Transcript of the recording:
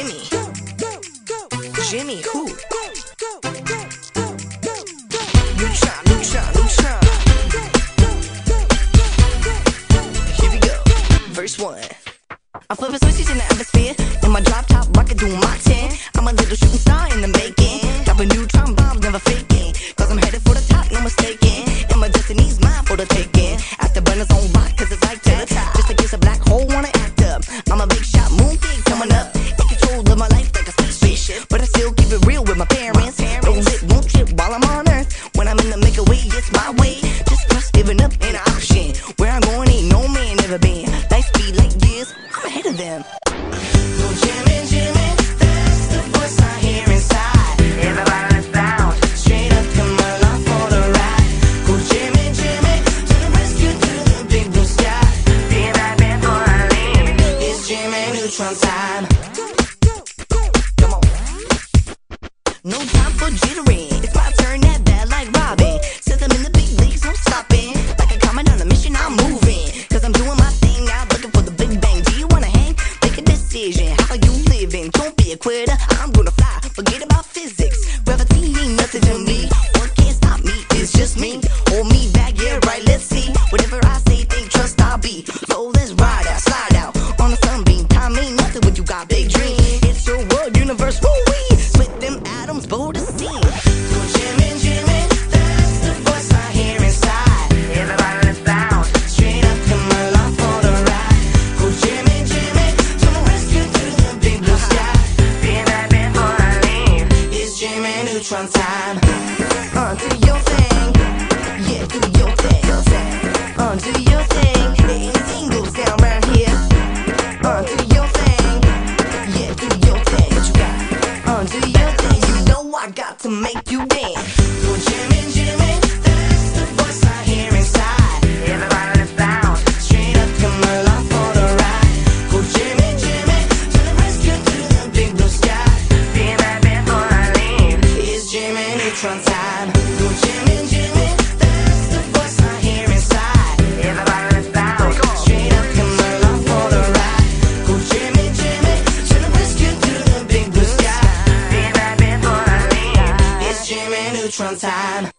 Jimmy. Jimmy who? Neutron. Here we go. Verse 1. I'm flipping switches in the atmosphere. In my drop top rocket doing Mach 10. I'm a little shooting star in the making. Dropping neutron bombs, never faking. Cause I'm headed for the top, no mistaking. And my destiny's mine for the taking. After burners on rock, cause it's like that. Just in case a black hole wanna act up. I'm a big shot, moon king coming up. In control of my life like a spaceship. But I still keep it real with my parents. Don't lit, won't trip while I'm on earth. When I'm in the make a way, it's my way. Just trust giving up ain't an option. Where I'm going ain't no man ever been. Light speed like years, I'm ahead of them. Jimmy, that's the voice I hear inside. Everybody let's bounce, straight up, come along for the ride. Go Jimmy, to the rescue, to the big blue sky. Be that man for I leave. It's Jimmy Neutron time. Come on. No time for jittering. It's my turn at bat like Robin. Since I'm in the big leagues, no stopping. Like a comet on a mission, I'm moving. Cause I'm doing my thing now, looking for the big bang. Do you wanna hang? Make a decision. How you living? Don't be a quitter. I'm gonna fly. Forget about physics. Gravity ain't nothing to me. What can't stop me? It's just me. Hold me back, yeah, right. Let's see. Whatever I say, think, trust, I'll be. So let's ride out, slide out on a sunbeam. Time ain't nothing when you got big dreams. It's your world, universe, woo-wee. Split them atoms, bold as sea. So Jimmy, that's the voice I hear inside. Everybody let's bounce, straight up, come along for the ride. Go Jimmy, to the rescue, to the big blue sky. Be that man for I leave. It's Jimmy Neutron time. Do your thing, yeah, do your thing. Do your thing, anything goes down around here. Do your thing, yeah, do your thing. What you got? Do your thing, you know I got to make you dance. Go Jimmy, that's the voice I hear inside. Everybody let's bounce, straight up, come along for the ride. Go Jimmy, to the rescue, to the big blue sky. Be that man for I leave. It's Jimmy Neutron time. Go Jimmy, that's the voice I hear inside. Everybody let's bounce, straight up, come along for the ride. Go Jimmy, to the rescue, to the big blue sky. Be that man for I leave. It's Jimmy Neutron time.